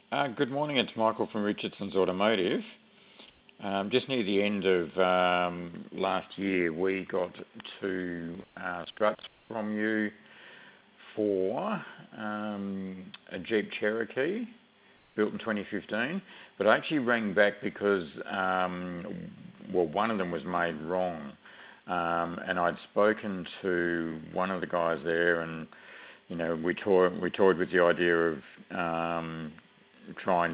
Good morning, it's Michael from Richardson's Automotive. Just near the end of last year, we got two struts from you for a Jeep Cherokee built in 2015. But I actually rang back because, one of them was made wrong. And I'd spoken to one of the guys there, and we toyed with the idea of trying